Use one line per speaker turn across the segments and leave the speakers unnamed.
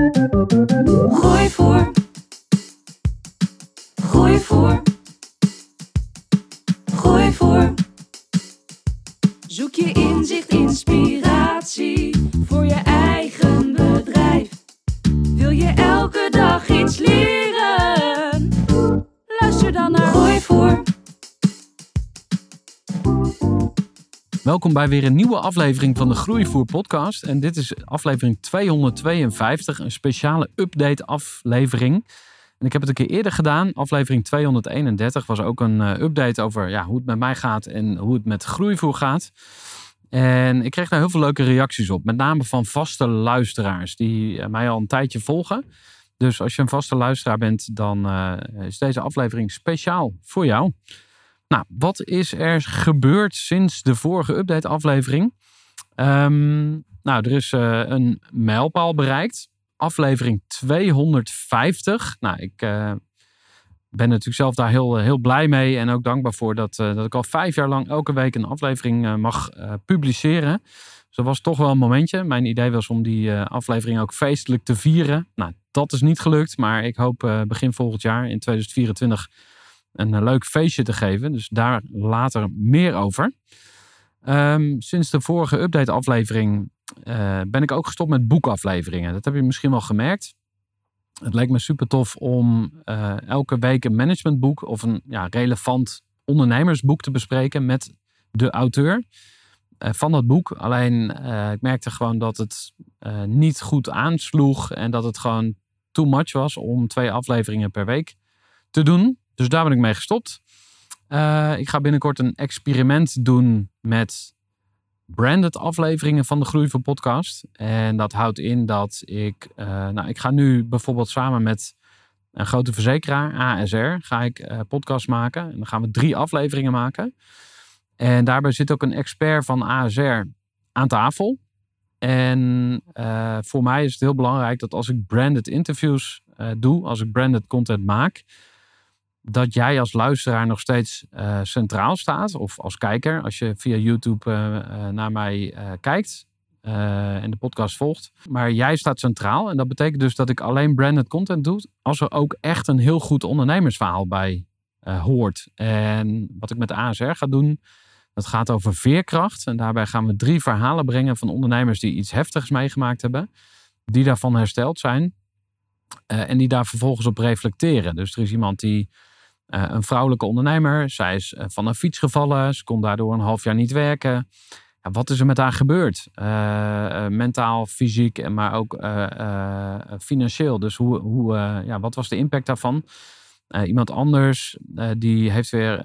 Gooi voor. Gooi voor. Gooi voor. Zoek je inzicht, inspiratie voor je eigen bedrijf. Wil je elke dag iets leren? Luister dan naar Gooi voor.
Welkom bij weer een nieuwe aflevering van de Groeivoer podcast. En dit is aflevering 252, een speciale update aflevering. En ik heb het een keer eerder gedaan. Aflevering 231 was ook een update over hoe het met mij gaat en hoe het met Groeivoer gaat. En ik kreeg daar heel veel leuke reacties op. Met name van vaste luisteraars die mij al een tijdje volgen. Dus als je een vaste luisteraar bent, dan is deze aflevering speciaal voor jou. Nou, wat is er gebeurd sinds de vorige update-aflevering? Er is een mijlpaal bereikt. Aflevering 250. Nou, ik ben natuurlijk zelf daar heel blij mee. En ook dankbaar voor dat ik al 5 jaar lang elke week een aflevering mag publiceren. Dus dat was toch wel een momentje. Mijn idee was om die aflevering ook feestelijk te vieren. Nou, dat is niet gelukt. Maar ik hoop begin volgend jaar in 2024... een leuk feestje te geven. Dus daar later meer over. Sinds de vorige update-aflevering ben ik ook gestopt met boekafleveringen. Dat heb je misschien wel gemerkt. Het leek me super tof om elke week een managementboek of een relevant ondernemersboek te bespreken met de auteur van dat boek. Alleen ik merkte gewoon dat het niet goed aansloeg en dat het gewoon too much was om 2 afleveringen per week te doen. Dus daar ben ik mee gestopt. Ik ga binnenkort een experiment doen met branded afleveringen van de Groeivoer podcast. En dat houdt in dat ik ga nu bijvoorbeeld samen met een grote verzekeraar, ASR, ga ik podcast maken. En dan gaan we 3 afleveringen maken. En daarbij zit ook een expert van ASR aan tafel. En voor mij is het heel belangrijk dat als ik branded interviews doe, als ik branded content maak, dat jij als luisteraar nog steeds centraal staat. Of als kijker, als je via YouTube naar mij kijkt en de podcast volgt. Maar jij staat centraal. En dat betekent dus dat ik alleen branded content doe als er ook echt een heel goed ondernemersverhaal bij hoort. En wat ik met ASR ga doen, dat gaat over veerkracht. En daarbij gaan we 3 verhalen brengen van ondernemers die iets heftigs meegemaakt hebben. Die daarvan hersteld zijn. En die daar vervolgens op reflecteren. Dus er is iemand die een vrouwelijke ondernemer. Zij is van een fiets gevallen. Ze kon daardoor een half jaar niet werken. Ja, wat is er met haar gebeurd? Mentaal, fysiek, maar ook financieel. Dus wat was de impact daarvan? Iemand anders, die heeft weer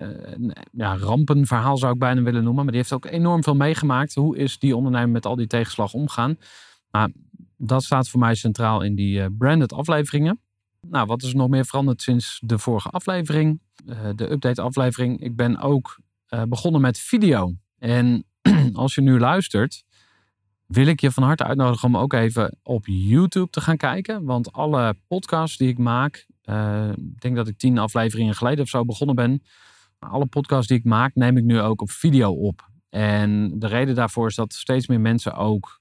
een rampenverhaal zou ik bijna willen noemen. Maar die heeft ook enorm veel meegemaakt. Hoe is die ondernemer met al die tegenslag omgaan? Nou, dat staat voor mij centraal in die branded afleveringen. Nou, wat is er nog meer veranderd sinds de vorige aflevering? De update aflevering. Ik ben ook begonnen met video. En als je nu luistert, wil ik je van harte uitnodigen om ook even op YouTube te gaan kijken. Want alle podcasts die ik maak, ik denk dat ik 10 afleveringen geleden of zo begonnen ben. Alle podcasts die ik maak, neem ik nu ook op video op. En de reden daarvoor is dat steeds meer mensen ook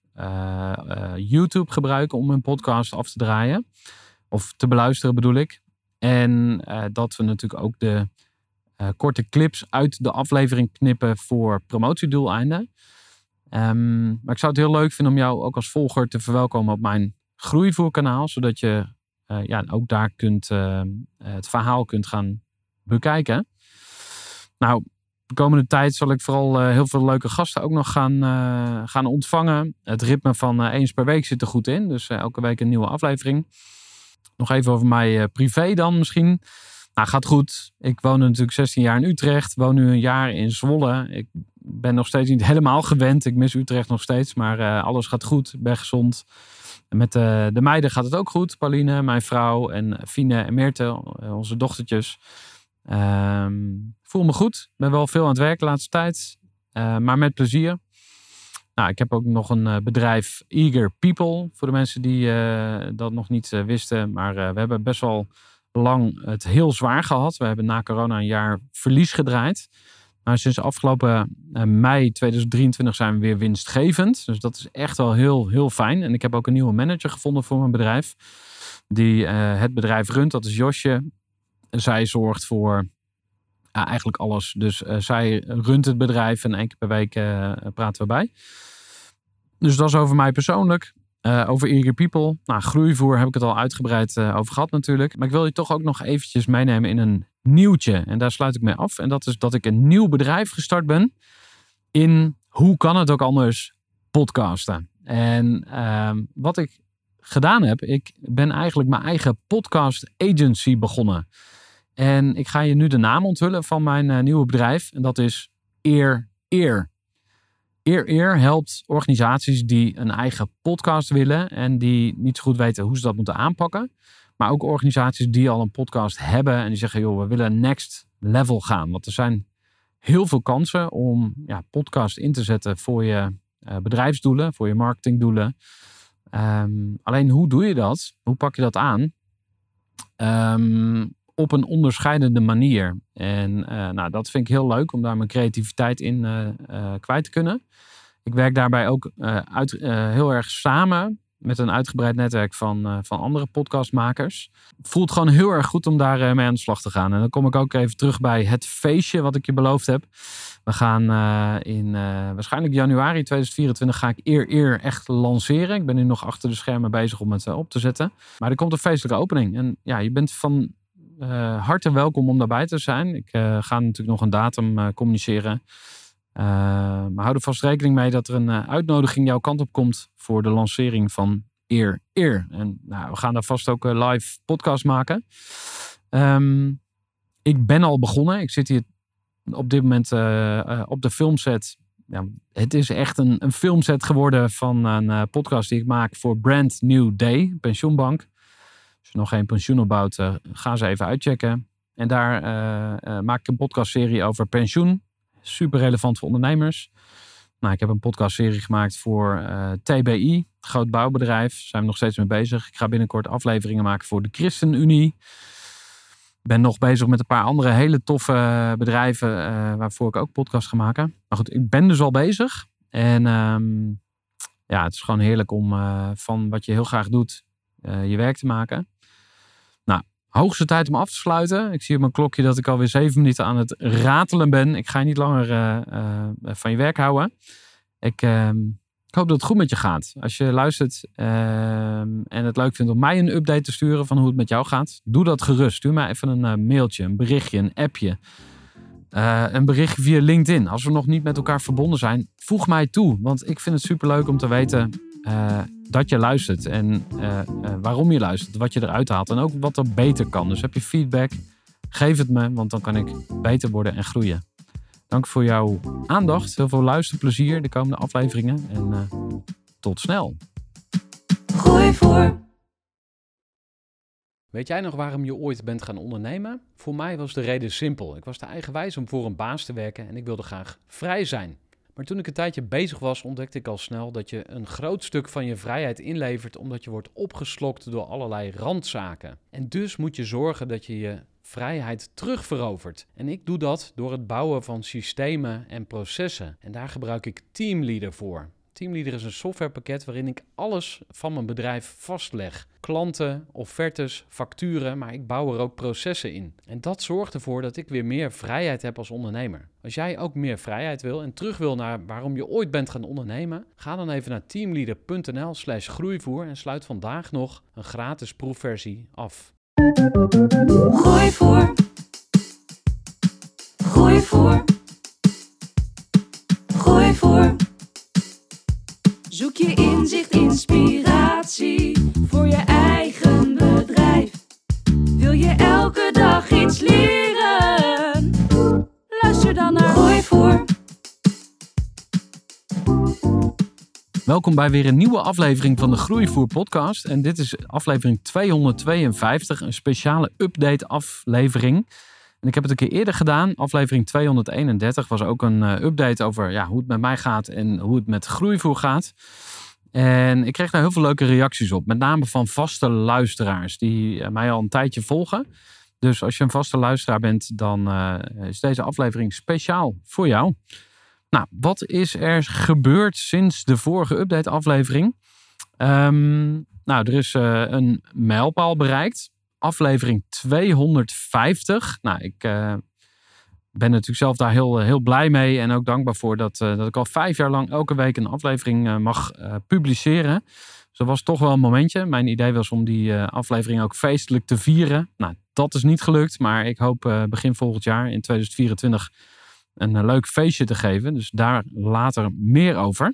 YouTube gebruiken om hun podcast af te draaien. Of te beluisteren bedoel ik. En dat we natuurlijk ook de korte clips uit de aflevering knippen voor promotiedoeleinden. Maar ik zou het heel leuk vinden om jou ook als volger te verwelkomen op mijn Groeivoerkanaal. Zodat je ook daar het verhaal kunt gaan bekijken. Nou, de komende tijd zal ik vooral heel veel leuke gasten ook nog gaan ontvangen. Het ritme van eens per week zit er goed in. Dus elke week een nieuwe aflevering. Nog even over mij privé dan misschien. Nou, gaat goed. Ik woon natuurlijk 16 jaar in Utrecht. Woon nu een jaar in Zwolle. Ik ben nog steeds niet helemaal gewend. Ik mis Utrecht nog steeds. Maar alles gaat goed. Ik ben gezond. En met de meiden gaat het ook goed. Pauline, mijn vrouw. En Fine en Meerte, onze dochtertjes. Voel me goed. Ben wel veel aan het werk de laatste tijd. Maar met plezier. Nou, ik heb ook nog een bedrijf, Eager People. Voor de mensen die dat nog niet wisten. Maar we hebben best wel lang het heel zwaar gehad. We hebben na corona een jaar verlies gedraaid. Nou, sinds afgelopen mei 2023 zijn we weer winstgevend. Dus dat is echt wel heel, heel fijn. En ik heb ook een nieuwe manager gevonden voor mijn bedrijf. Die het bedrijf runt. Dat is Josje. Zij zorgt voor eigenlijk alles. Dus zij runt het bedrijf en 1 keer per week praten we bij. Dus dat is over mij persoonlijk. Over Eager People. Nou, groeivoer heb ik het al uitgebreid over gehad natuurlijk. Maar ik wil je toch ook nog eventjes meenemen in een nieuwtje. En daar sluit ik mee af. En dat is dat ik een nieuw bedrijf gestart ben. In, hoe kan het ook anders, podcasten. En wat ik gedaan heb. Ik ben eigenlijk mijn eigen podcast agency begonnen. En ik ga je nu de naam onthullen van mijn nieuwe bedrijf. En dat is Eer. Eer helpt organisaties die een eigen podcast willen en die niet zo goed weten hoe ze dat moeten aanpakken. Maar ook organisaties die al een podcast hebben en die zeggen, joh, we willen next level gaan. Want er zijn heel veel kansen om podcast in te zetten voor je bedrijfsdoelen, voor je marketingdoelen. Alleen hoe doe je dat? Hoe pak je dat aan? Op een onderscheidende manier. En dat vind ik heel leuk om daar mijn creativiteit in kwijt te kunnen. Ik werk daarbij ook heel erg samen met een uitgebreid netwerk van andere podcastmakers. Het voelt gewoon heel erg goed om daar mee aan de slag te gaan. En dan kom ik ook even terug bij het feestje wat ik je beloofd heb. We gaan in waarschijnlijk januari 2024 ga ik Eer echt lanceren. Ik ben nu nog achter de schermen bezig om het op te zetten. Maar er komt een feestelijke opening. En je bent van harte welkom om daarbij te zijn. Ik ga natuurlijk nog een datum communiceren. Maar hou er vast rekening mee dat er een uitnodiging jouw kant op komt voor de lancering van Eer. En we gaan daar vast ook live podcast maken. Ik ben al begonnen. Ik zit hier op dit moment op de filmset. Ja, het is echt een filmset geworden van een podcast die ik maak voor Brand New Day, pensioenbank. Als je nog geen pensioen opbouwt, ga ze even uitchecken. En daar maak ik een podcastserie over pensioen. Super relevant voor ondernemers. Nou, ik heb een podcastserie gemaakt voor TBI, groot bouwbedrijf. Daar zijn we nog steeds mee bezig. Ik ga binnenkort afleveringen maken voor de ChristenUnie. Ik ben nog bezig met een paar andere hele toffe bedrijven waarvoor ik ook podcast ga maken. Maar goed, ik ben dus al bezig. En het is gewoon heerlijk om van wat je heel graag doet je werk te maken. Nou, hoogste tijd om af te sluiten. Ik zie op mijn klokje dat ik alweer 7 minuten aan het ratelen ben. Ik ga je niet langer van je werk houden. Ik hoop dat het goed met je gaat. Als je luistert en het leuk vindt om mij een update te sturen van hoe het met jou gaat, doe dat gerust. Stuur mij even een mailtje, een berichtje, een appje. Een berichtje via LinkedIn. Als we nog niet met elkaar verbonden zijn, voeg mij toe. Want ik vind het superleuk om te weten dat je luistert. En waarom je luistert. Wat je eruit haalt. En ook wat er beter kan. Dus heb je feedback, geef het me. Want dan kan ik beter worden en groeien. Dank voor jouw aandacht. Heel veel luisterplezier de komende afleveringen. En tot snel.
Gooi voor.
Weet jij nog waarom je ooit bent gaan ondernemen? Voor mij was de reden simpel. Ik was te eigenwijs om voor een baas te werken en ik wilde graag vrij zijn. Maar toen ik een tijdje bezig was, ontdekte ik al snel dat je een groot stuk van je vrijheid inlevert omdat je wordt opgeslokt door allerlei randzaken. En dus moet je zorgen dat je je vrijheid terugverovert. En ik doe dat door het bouwen van systemen en processen. En daar gebruik ik Teamleader voor. Teamleader is een softwarepakket waarin ik alles van mijn bedrijf vastleg. Klanten, offertes, facturen, maar ik bouw er ook processen in. En dat zorgt ervoor dat ik weer meer vrijheid heb als ondernemer. Als jij ook meer vrijheid wil en terug wil naar waarom je ooit bent gaan ondernemen, ga dan even naar teamleader.nl/groeivoer en sluit vandaag nog een gratis proefversie af.
Gooi voor. Gooi voor. Gooi voor. Zoek je inzicht, inspiratie voor je eigen bedrijf. Wil je elke dag iets leren? Luister dan naar Gooi voor.
Welkom bij weer een nieuwe aflevering van de Groeivoer podcast. En dit is aflevering 252, een speciale update aflevering. En ik heb het een keer eerder gedaan. Aflevering 231 was ook een update over hoe het met mij gaat en hoe het met Groeivoer gaat. En ik kreeg daar heel veel leuke reacties op. Met name van vaste luisteraars die mij al een tijdje volgen. Dus als je een vaste luisteraar bent, dan is deze aflevering speciaal voor jou. Nou, wat is er gebeurd sinds de vorige update-aflevering? Er is een mijlpaal bereikt. Aflevering 250. Nou, ik ben natuurlijk zelf daar heel blij mee. En ook dankbaar voor dat ik al 5 jaar lang elke week een aflevering mag publiceren. Dus dat was toch wel een momentje. Mijn idee was om die aflevering ook feestelijk te vieren. Nou, dat is niet gelukt. Maar ik hoop begin volgend jaar in 2024 een leuk feestje te geven. Dus daar later meer over.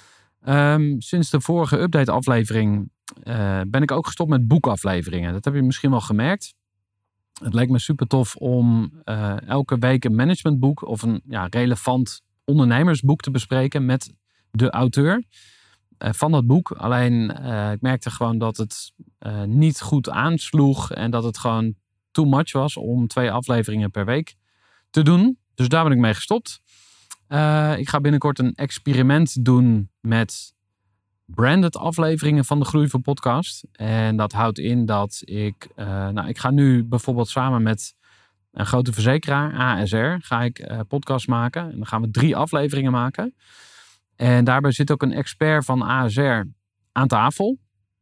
Sinds de vorige update-aflevering ben ik ook gestopt met boekafleveringen. Dat heb je misschien wel gemerkt. Het leek me super tof om elke week een managementboek of een relevant ondernemersboek te bespreken met de auteur van dat boek. Alleen ik merkte gewoon dat het niet goed aansloeg en dat het gewoon too much was om 2 afleveringen per week te doen. Dus daar ben ik mee gestopt. Ik ga binnenkort een experiment doen met branded afleveringen van de Groeivoer podcast. En dat houdt in dat ik ga nu bijvoorbeeld samen met een grote verzekeraar, ASR, ga ik podcast maken. En dan gaan we 3 afleveringen maken. En daarbij zit ook een expert van ASR aan tafel.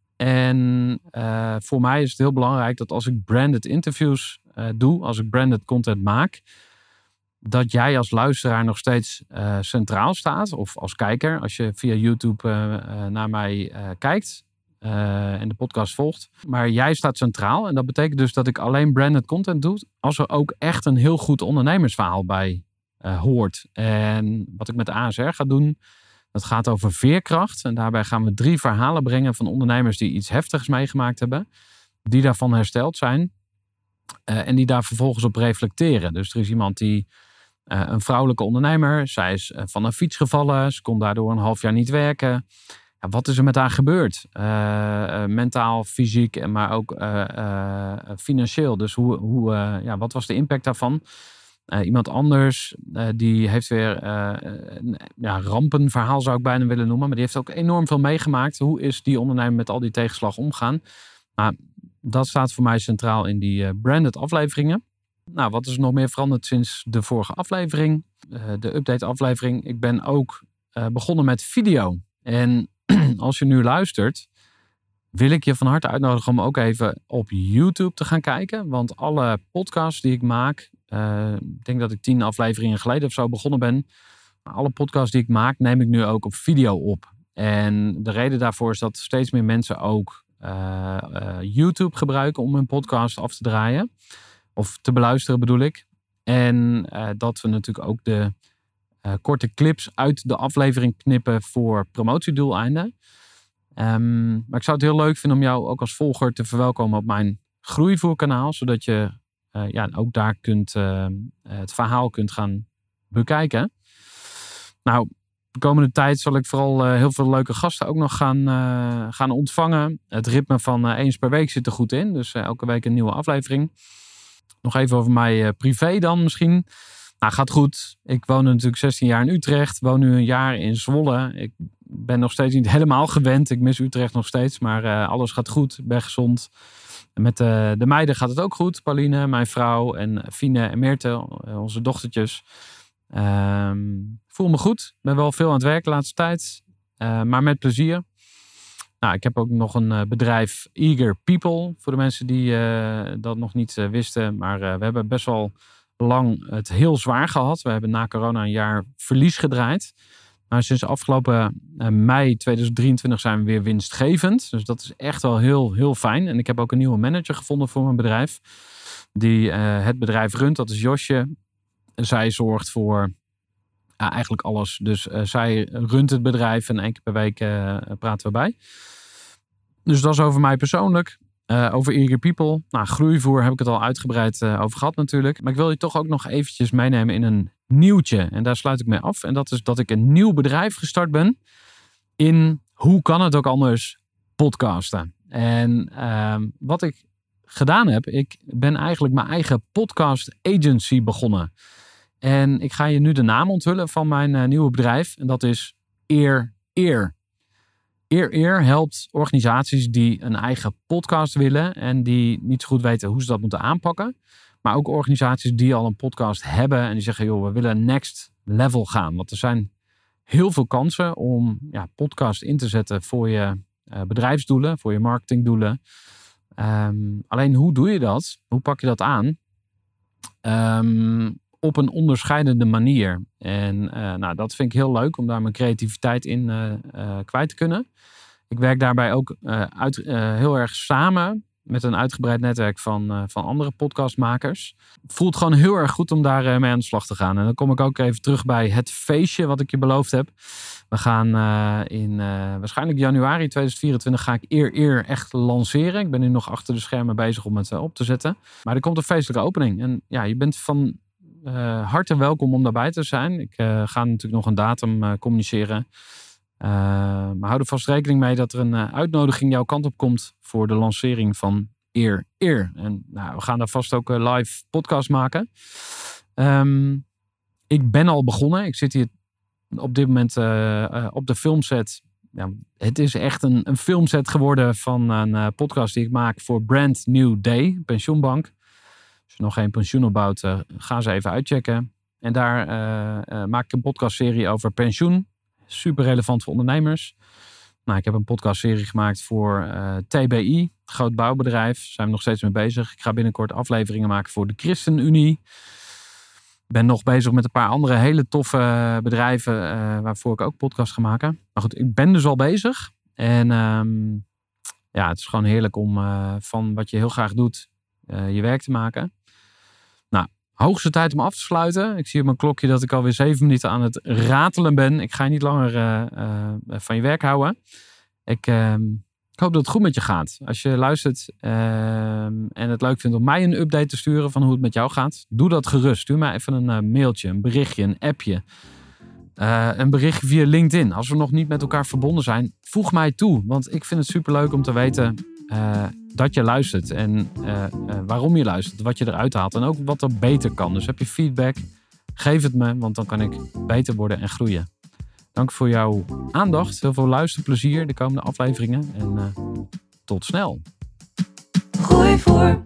En voor mij is het heel belangrijk dat als ik branded interviews doe, als ik branded content maak, dat jij als luisteraar nog steeds centraal staat. Of als kijker, als je via YouTube naar mij kijkt en de podcast volgt. Maar jij staat centraal. En dat betekent dus dat ik alleen branded content doe als er ook echt een heel goed ondernemersverhaal bij hoort. En wat ik met de ASR ga doen, dat gaat over veerkracht. En daarbij gaan we 3 verhalen brengen van ondernemers die iets heftigs meegemaakt hebben. Die daarvan hersteld zijn. En die daar vervolgens op reflecteren. Dus er is iemand die een vrouwelijke ondernemer. Zij is van een fiets gevallen. Ze kon daardoor een half jaar niet werken. Ja, wat is er met haar gebeurd? Mentaal, fysiek, maar ook financieel. Dus wat was de impact daarvan? Iemand anders, die heeft weer een rampenverhaal zou ik bijna willen noemen. Maar die heeft ook enorm veel meegemaakt. Hoe is die ondernemer met al die tegenslag omgaan? Nou, dat staat voor mij centraal in die branded afleveringen. Nou, wat is er nog meer veranderd sinds de vorige aflevering? De update aflevering. Ik ben ook begonnen met video. En als je nu luistert, wil ik je van harte uitnodigen om ook even op YouTube te gaan kijken. Want alle podcasts die ik maak, ik denk dat ik 10 afleveringen geleden of zo begonnen ben. Alle podcasts die ik maak, neem ik nu ook op video op. En de reden daarvoor is dat steeds meer mensen ook YouTube gebruiken om hun podcast af te draaien. Of te beluisteren bedoel ik. En dat we natuurlijk ook de korte clips uit de aflevering knippen voor promotiedoeleinden. Maar ik zou het heel leuk vinden om jou ook als volger te verwelkomen op mijn Groeivoerkanaal. Zodat je ook daar het verhaal kunt gaan bekijken. Nou, de komende tijd zal ik vooral heel veel leuke gasten ook nog gaan ontvangen. Het ritme van eens per week zit er goed in. Dus elke week een nieuwe aflevering. Nog even over mij privé dan misschien. Nou, gaat goed. Ik woon natuurlijk 16 jaar in Utrecht. Woon nu een jaar in Zwolle. Ik ben nog steeds niet helemaal gewend. Ik mis Utrecht nog steeds. Maar alles gaat goed. Ik ben gezond. En met de meiden gaat het ook goed. Pauline, mijn vrouw. En Fine en Meerte, onze dochtertjes. Voel me goed. Ben wel veel aan het werk de laatste tijd. Maar met plezier. Nou, ik heb ook nog een bedrijf, Eager People. Voor de mensen die dat nog niet wisten. Maar we hebben best wel lang het heel zwaar gehad. We hebben na corona een jaar verlies gedraaid. Maar sinds afgelopen mei 2023 zijn we weer winstgevend. Dus dat is echt wel heel, heel fijn. En ik heb ook een nieuwe manager gevonden voor mijn bedrijf. Die het bedrijf runt. Dat is Josje. Zij zorgt voor eigenlijk alles. Dus zij runt het bedrijf en 1 keer per week praten we bij. Dus dat is over mij persoonlijk. Over Eager People. Nou, Groeivoer heb ik het al uitgebreid over gehad natuurlijk. Maar ik wil je toch ook nog eventjes meenemen in een nieuwtje. En daar sluit ik mee af. En dat is dat ik een nieuw bedrijf gestart ben. In, hoe kan het ook anders, podcasten. En wat ik gedaan heb. Ik ben eigenlijk mijn eigen podcast agency begonnen. En ik ga je nu de naam onthullen van mijn nieuwe bedrijf. En dat is Eer. Eer helpt organisaties die een eigen podcast willen en die niet zo goed weten hoe ze dat moeten aanpakken. Maar ook organisaties die al een podcast hebben en die zeggen, joh, we willen next level gaan. Want er zijn heel veel kansen om podcast in te zetten voor je bedrijfsdoelen, voor je marketingdoelen. Alleen hoe doe je dat? Hoe pak je dat aan? Op een onderscheidende manier. En dat vind ik heel leuk om daar mijn creativiteit in kwijt te kunnen. Ik werk daarbij ook heel erg samen met een uitgebreid netwerk van andere podcastmakers. Het voelt gewoon heel erg goed om daar mee aan de slag te gaan. En dan kom ik ook even terug bij het feestje wat ik je beloofd heb. We gaan in waarschijnlijk januari 2024 ga ik Eer echt lanceren. Ik ben nu nog achter de schermen bezig om het op te zetten. Maar er komt een feestelijke opening. En je bent van harte welkom om daarbij te zijn. Ik ga natuurlijk nog een datum communiceren. Maar hou er vast rekening mee dat er een uitnodiging jouw kant op komt voor de lancering van Eer. En we gaan daar vast ook live podcast maken. Ik ben al begonnen. Ik zit hier op dit moment op de filmset. Ja, het is echt een filmset geworden van een podcast die ik maak voor Brand New Day, pensioenbank. Als je nog geen pensioen opbouwt, ga ze even uitchecken. En daar maak ik een podcastserie over pensioen. Super relevant voor ondernemers. Ik heb een podcastserie gemaakt voor TBI, groot bouwbedrijf. Daar zijn we nog steeds mee bezig. Ik ga binnenkort afleveringen maken voor de ChristenUnie. Ik ben nog bezig met een paar andere hele toffe bedrijven waarvoor ik ook podcast ga maken. Maar goed, ik ben dus al bezig. En het is gewoon heerlijk om van wat je heel graag doet je werk te maken. Hoogste tijd om af te sluiten. Ik zie op mijn klokje dat ik alweer 7 minuten aan het ratelen ben. Ik ga je niet langer van je werk houden. Ik hoop dat het goed met je gaat. Als je luistert en het leuk vindt om mij een update te sturen van hoe het met jou gaat, doe dat gerust. Stuur mij even een mailtje, een berichtje, een appje. Een berichtje via LinkedIn. Als we nog niet met elkaar verbonden zijn, voeg mij toe. Want ik vind het superleuk om te weten dat je luistert. En waarom je luistert. Wat je eruit haalt. En ook wat er beter kan. Dus heb je feedback, geef het me. Want dan kan ik beter worden en groeien. Dank voor jouw aandacht. Heel veel luisterplezier de komende afleveringen. En tot snel.
Groeivoer.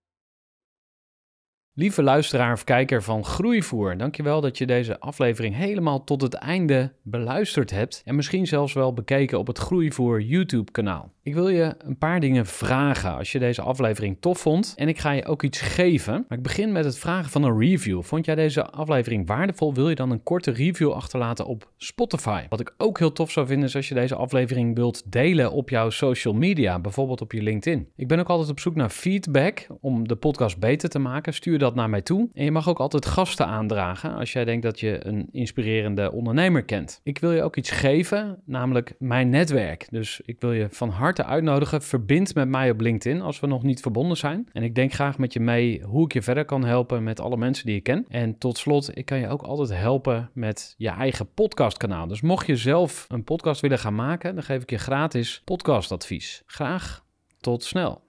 Lieve luisteraar of kijker van Groeivoer, dankjewel dat je deze aflevering helemaal tot het einde beluisterd hebt en misschien zelfs wel bekeken op het Groeivoer YouTube kanaal. Ik wil je een paar dingen vragen als je deze aflevering tof vond en ik ga je ook iets geven. Maar ik begin met het vragen van een review. Vond jij deze aflevering waardevol? Wil je dan een korte review achterlaten op Spotify? Wat ik ook heel tof zou vinden is als je deze aflevering wilt delen op jouw social media, bijvoorbeeld op je LinkedIn. Ik ben ook altijd op zoek naar feedback om de podcast beter te maken. Stuur dat naar mij toe. En je mag ook altijd gasten aandragen als jij denkt dat je een inspirerende ondernemer kent. Ik wil je ook iets geven, namelijk mijn netwerk. Dus ik wil je van harte uitnodigen. Verbind met mij op LinkedIn als we nog niet verbonden zijn. En ik denk graag met je mee hoe ik je verder kan helpen met alle mensen die ik ken. En tot slot, ik kan je ook altijd helpen met je eigen podcastkanaal. Dus mocht je zelf een podcast willen gaan maken, dan geef ik je gratis podcastadvies. Graag tot snel.